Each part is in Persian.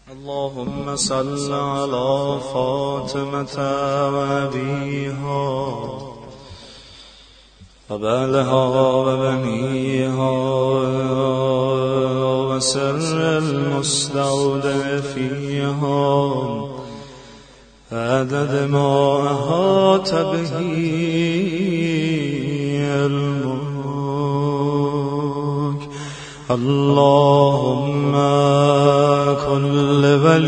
اللهم صل على فاطمة وأبيها وبعلها وبنيها وسر المستودع فيها عدد ما أحاط به علمك. اللهم كل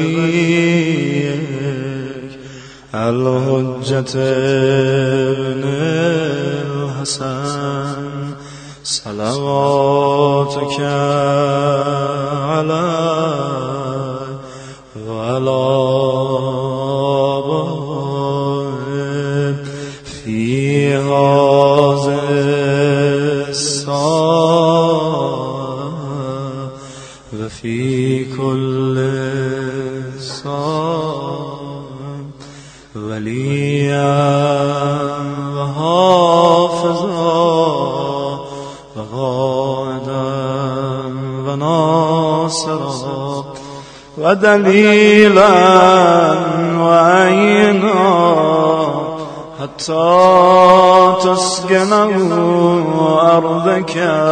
وليك الحجة ابن الحسن صلواتك عليه وعلى آبائه في هذه الساعة وفي كل ساعة وليا وحافظا وقائدا وناصرا ودليلا وعينا حتى تسكنه أرضك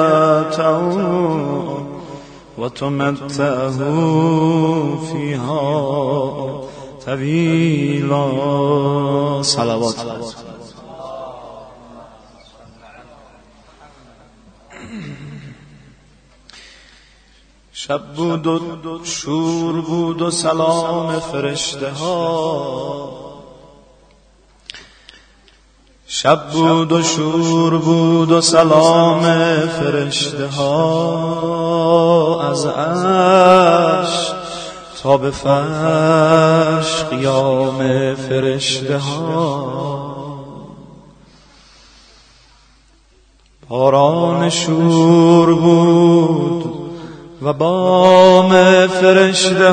طوعا وتمتعه فيها طويلا. صلوات الله. شب بود و شور بود و سلام فرشته ها، شب بود و شور بود و سلام فرشته ها، از عرش تا به فرش قیام فرشته ها. باران شور بود و بام فرشته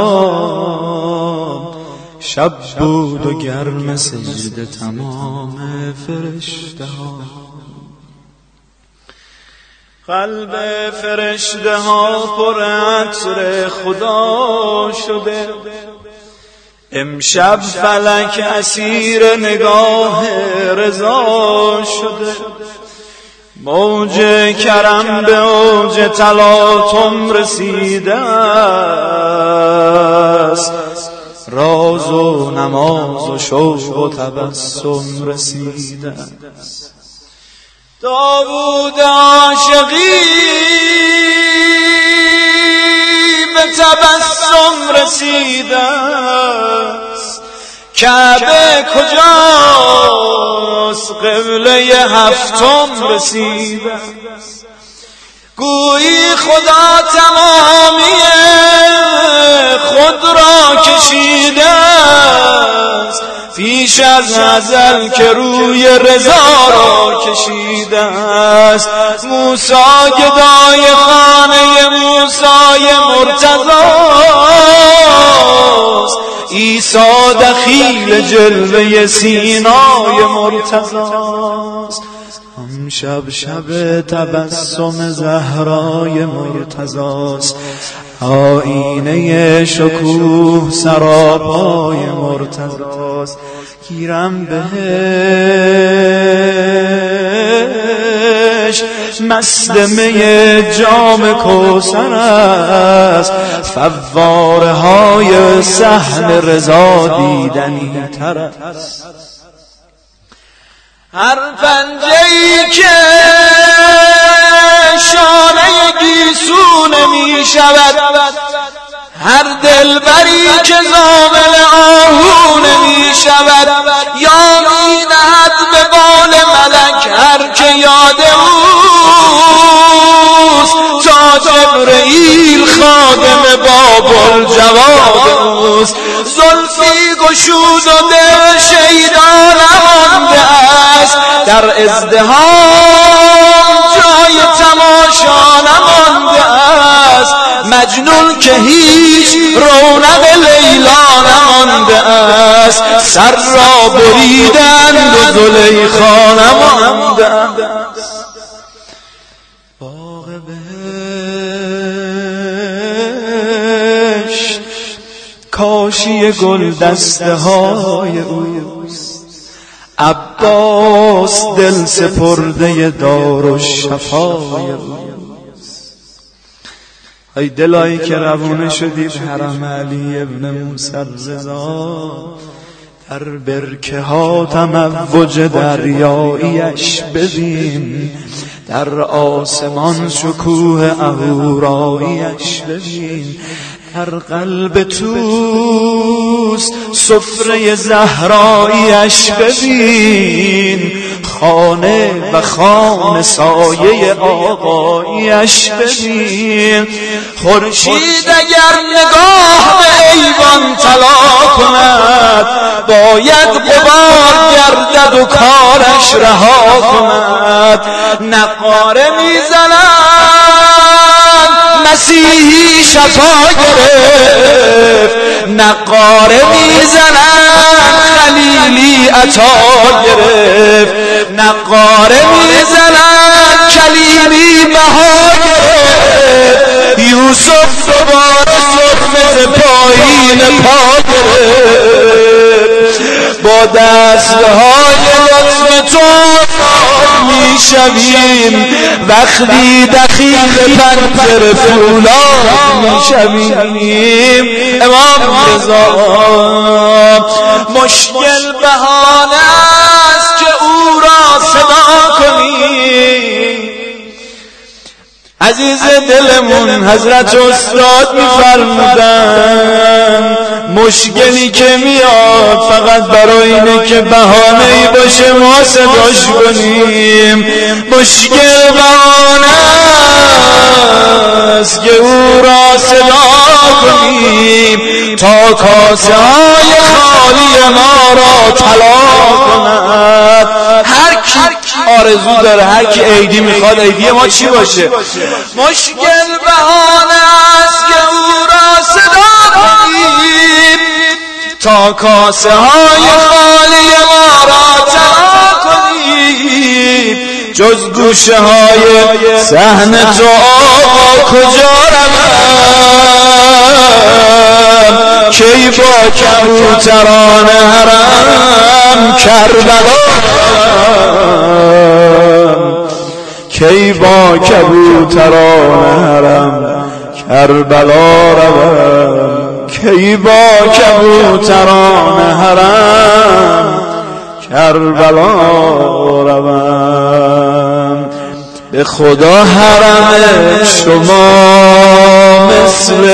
ها، شب بود و گرم سجده تمام فرشته ها. قلب فرشته ها پر عطر خدا شده، امشب فلک اسیر نگاه رضا شده. موج کرم به اوج تلاطم رسیده است، راز و نماز و شوق و تبسم رسیده است. داوود عاشقی به تبسم رسیده است. کعبه کجاست؟ قبله هفتم رسیده است. گویی خدا تمامی خود را کشیده است، پیش از ازل که روی رضا را کشیده است. موسی گدای خانه موسی مرتضاست، عیسی دخیل جلوه سینای مرتضاست. امشب شب تبسم زهرای مرتضاست، آینه شکوه سراپای مرتضاست. گیرم بهش مصدمه جام کوثر است، فواره های صحن رضا دیدنی تر است. هر پنجه‌ای که شانه گیسو نمی شود، هر دلبری که زامل آهو نمی شود، یا می نهد به بال ملک هر که یاد اوست، تا جبرئیل خادم باب الجواد اوست. زلفی گشود و دل شیدا نمانده است، در ازدحام جای تماشا نمانده است. مجنون که هیچ رونق لیلا نمانده است، سر را بریدند و زلیخا نمانده است. باغ بهشت کاشی گل دسته های اوست، عباس دل سپرده دارالشفای اوست. ای دلایی که روانه شدید حرم علی ابن موسی رضا، در برکه ها تموج دریاییش ببین، در آسمان شکوه اهوراییش ببین، در قلب توس سفره زهراییش ببین، خانه و خانه سایه آقاییش ببین. خورشید اگر نگاه به ایوان طلا کند، باید غبار گردد و کارش رها کند. نقاره میزنند مسیحی شفا گرفت، نقاره میزنند خلیلی عطا گرفت، نقاره میزنند کلیمی بها گرفت، یوسف دوباره سرمه پایین پا گرفت. با دستهای لطف تو میشویم، وقتی دخیل پنجره فولاد میشویم. امام رضا مشکل بهانه است که او را صدا کنیم. عزیز دلمون حضرت استاد میفرمودن مشکلی که میاد فقط برای اینه که بهانه‌ای باشه ما صداش کنیم. مشکل بهانه است که او را صدا کنیم تا کاسه های خالی ما را طلا کند. هر کی آرزو داره، هر کی عیدی میخواد، عیدی ما چی باشه؟ مشکل بهانه است که او را صدا کنیم تا کاسه های خالی ما را طلا کنیم. جز گوشه های صحن تو آقا کجا روم، کی با کبوتران حرم کربلا، کی با کبوتران حرم کربلا روم، کی با کبوتران حرم کربلا روم. به خدا حرم شما مثل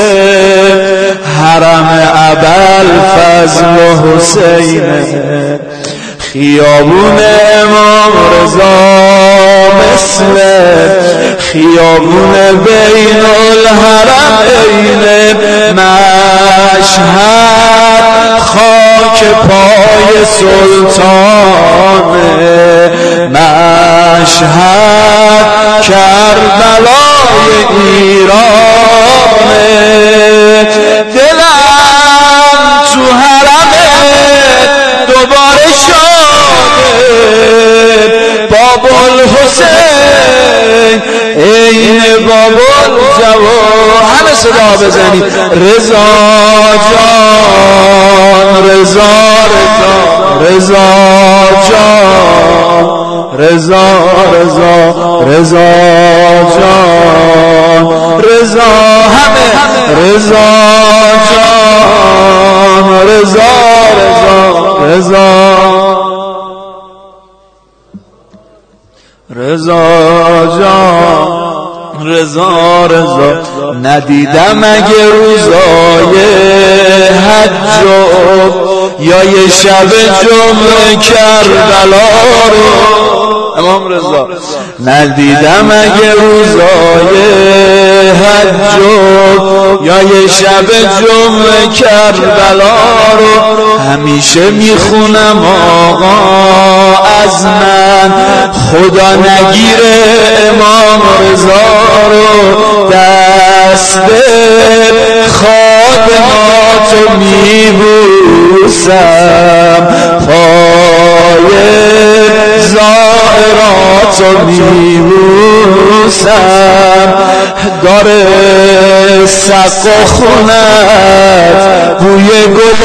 حرم ابوالفضل و حسین، خیابون امام رضا مثل خیابون بین الحرمین. مشهد خاک پای سلطان، مشهد کربلای ایران. دلم تو حرمه دوباره شاده، بابا الحسین این بابا الجواد. همه صدا بزنید رضا جان، رضا رضا جان، رضا رضا رضا جان، رضا همه رضا جان، رضا رضا رضا رضا جان، رضا رضا. ندیدم اگه روزای حج یا یه شب جمعه کربلا رو، امام رضا ندیدم اگه روزای حج یا یه شب جمعه کربلا رو، همیشه میخونم آقا از من خدا نگیره امام رضا رو. دست خادماتو میبوسم، پای زائراتو میبوسم، داره سقا خونت بوی گل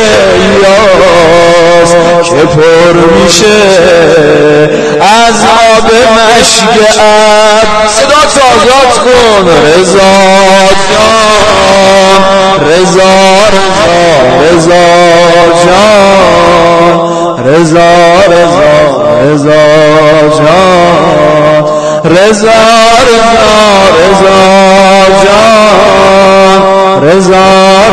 یاس که پر میشه از آب مشک اب. صدا آزاد کن رضا جان، رضا رضا جان، رضا رضا جان، رضا جان، رضا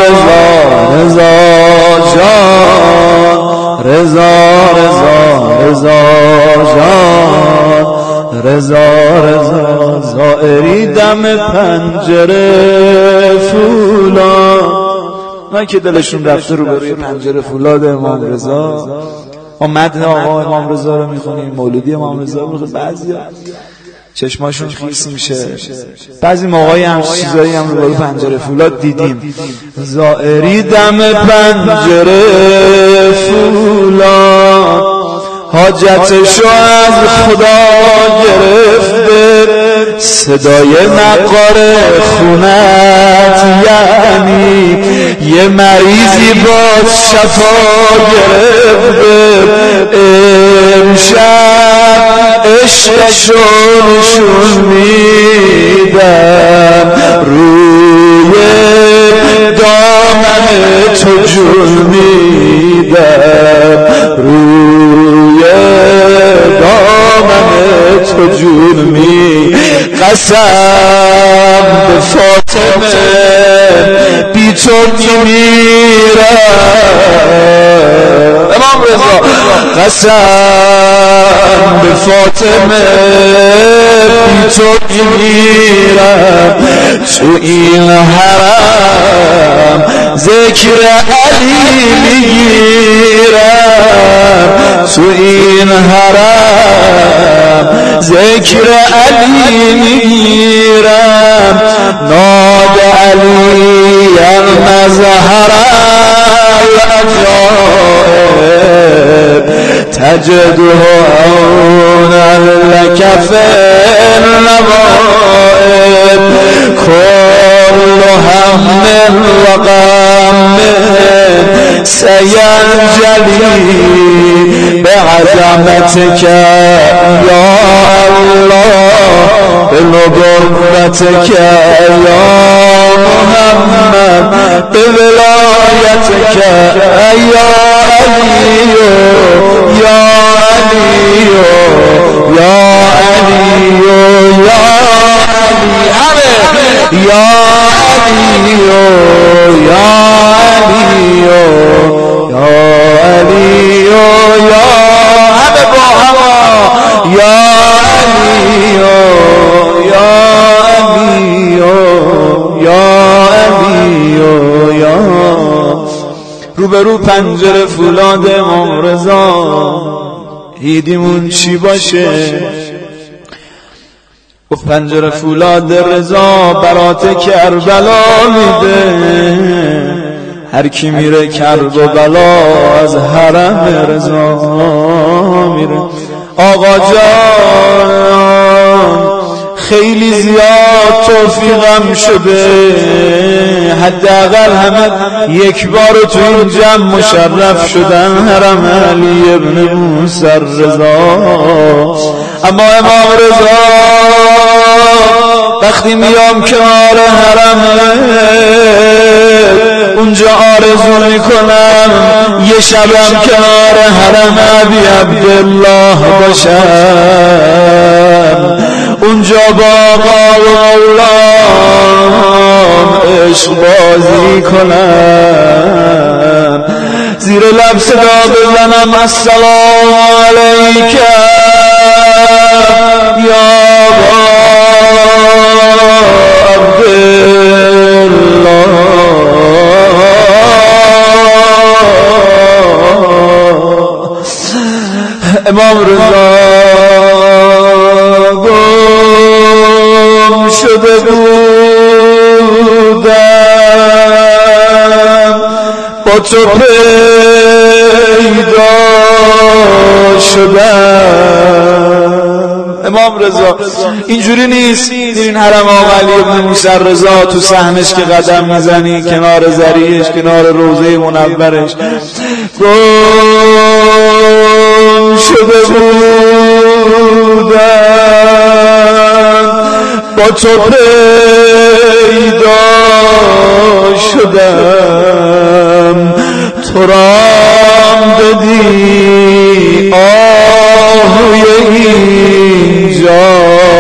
جان، رضا جان، رضا زائری دم پنجره فولاد. من که دلشون رفته رو بروی پنجره فولاد امام رضا، ما متن آقا امام رضا رو میخونیم، مولودی امام رضا رو میخونیم، بعضی چشماشون خیس میشه، بعضی موقعی هم چیزایی هم رو بروی پنجره فولاد دیدیم. زائری دم پنجره فولاد، حاجتشو از خدا گرفته، صدای نقار خونت یعنی یه مریضی با شفا گرفته. امشب عشقشو نشون میدم، روی دامن تو جون میدم، روی دامن تو جون می. قسم به فاطمه بی تو میمیرم. امام رضا قسم به فاطمه بی تو میمیرم، تو این حرم ذکر علی میگیرم، تو این حرم ذکر علی میگیرم. ناد علی المظهر العجائب تجده عونا لك في النوائب. كل هم وغم سينجلي بعظمتك يا الله، بنبوتك يا محمد، بولايتك يا علي يا علي يا علي يا علي يا علي يا علي يا علي يا حبيب هوا يا علي يا علي يا علي يا. روبرو پنجره فولاد امام رضا، عیدیمون چی باشه؟ گفت پنجره فولاد رضا برات کربلا میده، هر کی میره کرب و بلا از حرم رضا میره. آقا جان خیلی زیاد توفیقم شده، حداقل همه یک بار تو این جمع مشرف شدن حرم علی ابن موسی رضا. اما امام رضا وقتی میام کنار حرم اونجا آرزو میکنم یه شبم کنار حرم ابی عبدالله باشم، اونجا با آقا و مولام عشق بازی کنم، زیر لب صدا بزنم السلام علیک یا امام رضا گم شده بودم با تو پیدا شدم، امام رضا اینجوری نیست. این حرم آقا علی ابن موسی رضا تو صحنش که قدم میزنی، کنار زریش، کنار روضه منورش، گم شده بودن با تو پیدا شدم، تو رام دادی آهوی اینجا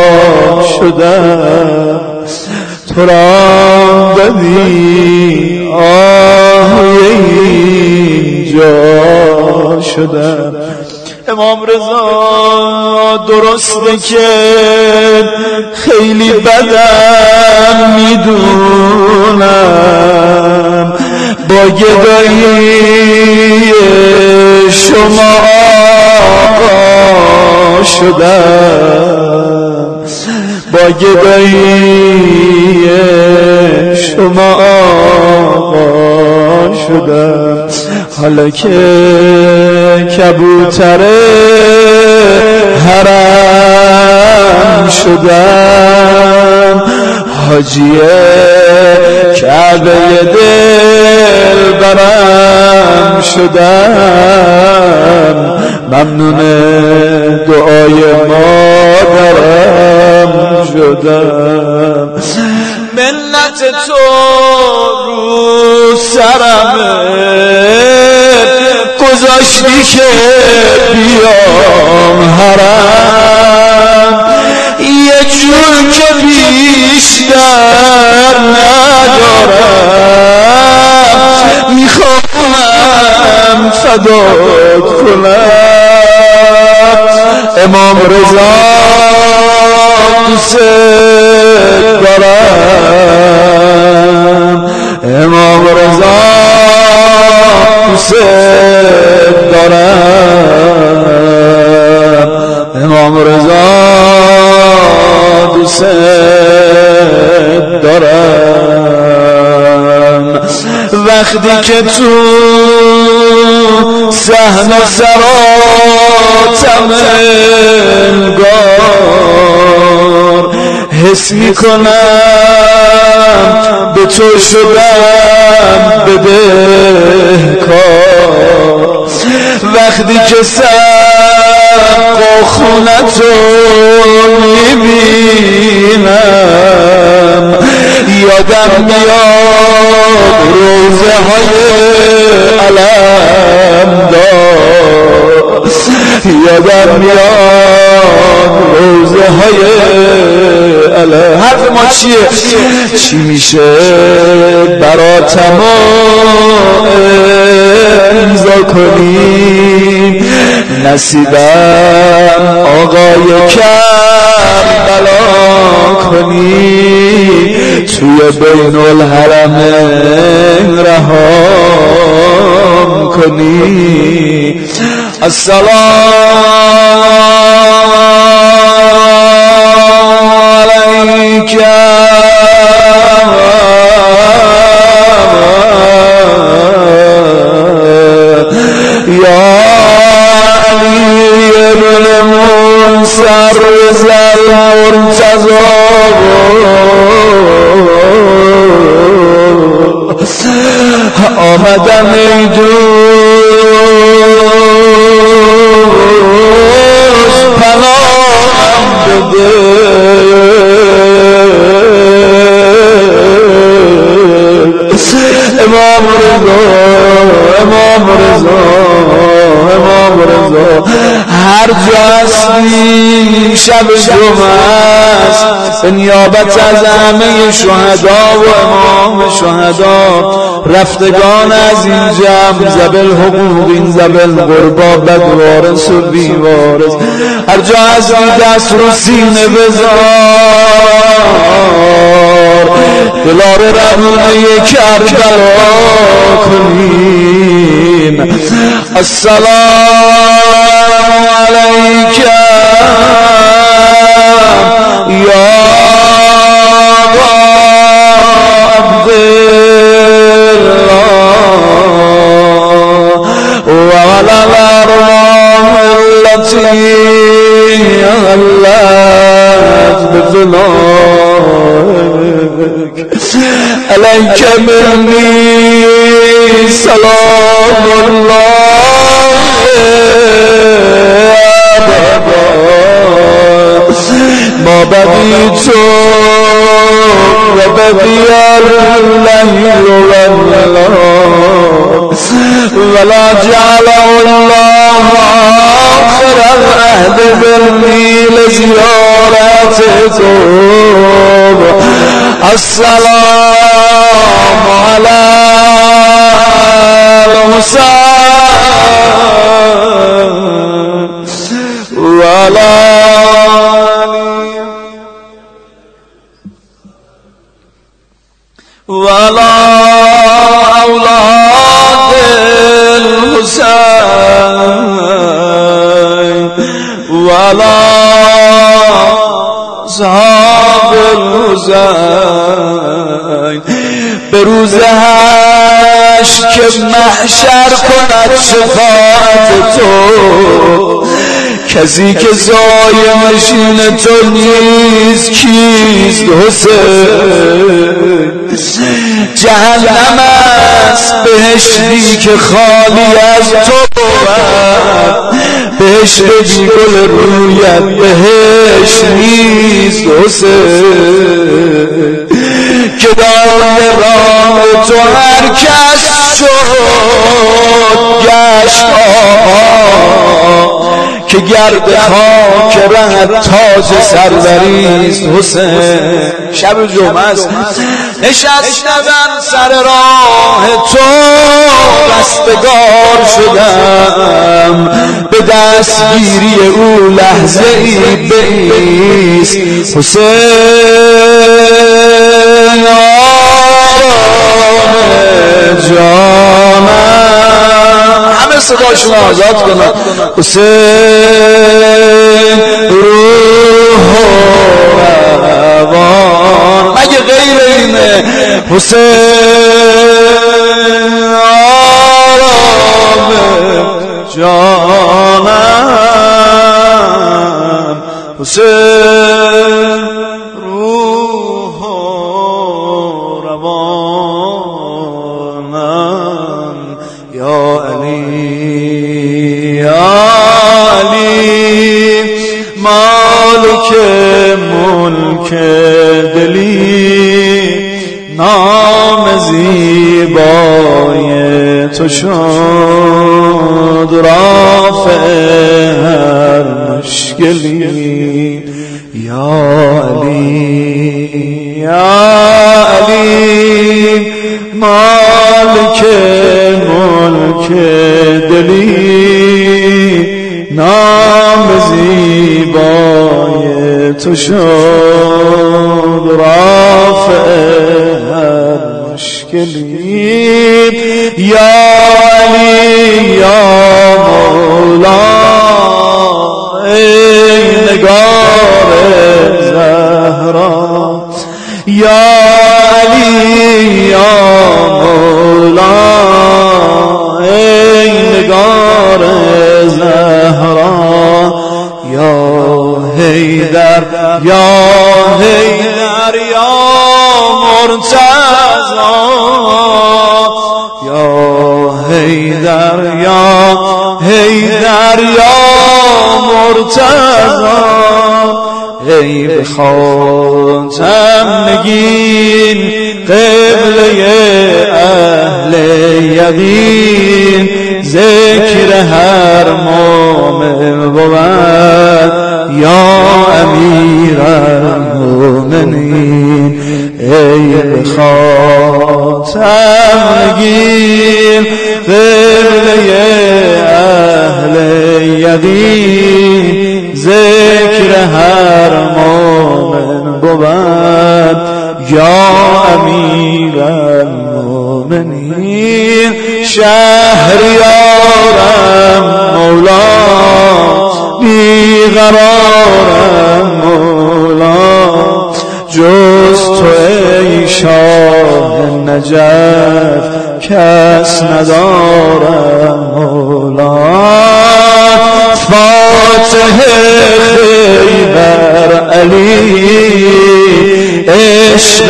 شدم، تو رام دادی آهوی اینجا شدم. امام رضا درسته که خیلی بدم میدونم، با گدایی شما آقا شدم، با گدایی شما آقا شدم. حالا که کبوتر حرم شدم، حاجی کعبه دل برم شدم، ممنون دعای مادرم شدم. منت تو رو سرمه گذاشتی که بیام حرم، یه جور که بیشتر ندارم، میخوام فدات کنم. امام رضا دوست دارم، امام رضا دوست دارم، امام رضا دوست دارم. وقتی که تو صحن و سراتم انگار حس میکنم به تو شدم بدهکار، وقتی که سقف و خونتو میبینم یادم میاد روزه های علمدار، یادم میاد روزه های علم. حرف ما چیه؟ چی میشه براتم امضا کنیم، نصیبم آقای کربلا کنی، توی بین الحرمین رهام کنی. السلام علیک یا علی ابن موسی المرتضی، آمدم ای دوست پناهم بده، امام رضا، امام رضا، امام رضا. هر جا هستی شب جمعه است، به نیابت از همه شهدا و امام شهدا، رفتگان از این جمع زبل حقوقین زبل غربا بد وارث و بی وارث، هر جا هستی دست رو سینه بذار، دلار رمونه کربلا کنیم. السلام علیک یا عبدالله و علی الارواح التي علیک منی سلام الله ما بقیت و بقی اللیل ولا جعل الله آخر العهد مني لزيارتكم السلام على الحسين وعلى ولا أولاد الحسين ولا أصحاب الحسين بروز حشر که محشر کند شفاعت تو کسی که زایمشین تو نیست کیست حسین جهنم است بهشتی که خالی از تو بود بهشت بی گل رویت بهشت نیست حسین که دار راه تو هر کس شد گشت که گرد خاک رهت تاج سروریست حسین شب جمعه است نشستم سر راه تو رستگار شدم به دستگیری او لحظه ای بایست حسین آرام جانم همه صداشون آزاد کنن حسین روح و روان مگه غیر اینه حسین آرام جانم حسین روح و روانم یا علی مالک ملک دلی نام زیبای تو شد رافع هر مشکلی یا علی مالک ملک دلی نام زیبای تو شد رافع هر مشکلی یا علی یا مولا ای نگار زهرا یا علی یا مولا ای نگار زهرا یا حیدر یا مرتضی یا حیدر یا مرتضی ای به خاتم نگین قبله اهل یقین ذکر هر مومن بود یا امیر المؤمنین ای به خاتم نگین قبله اهل یقین ذکر هر مومن بود یا امیر المؤمنین شهریارم مولا بیقرارم مولا جز تو ای شاه نجف کس ندارم مولا فاتح خیبر علی عشق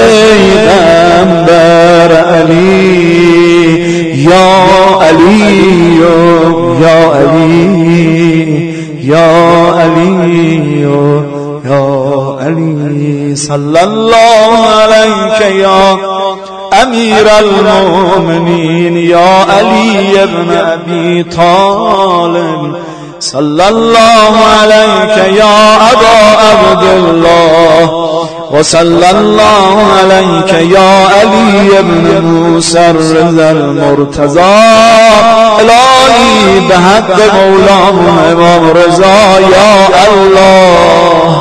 پیغمبر علی یا علی یا علی یا علی یا علی صلی الله علیک یا امیر المؤمنین یا علی ابن ابی طالب صلی الله علیک یا ابا عبدالله وصلى الله عليك يا علي بن موسى الرضا المرتضى الهی به حق مولانا امام رضا یا الله.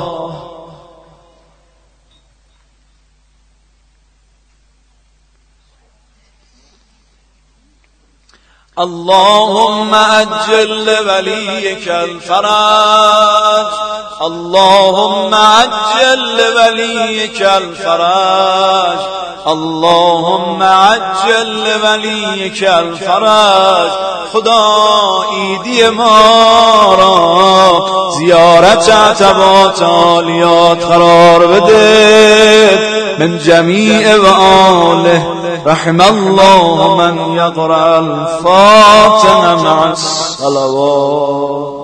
اللهم عجل لوليك الفرج اللهم عجل لوليك الفرج اللهم عجل لوليك الفرج. خدا عیدی ما را زیارت عتبات عالیات قرار بده من جمیع و آله. رحم الله من يقرأ الفاتحة مع الصلوات.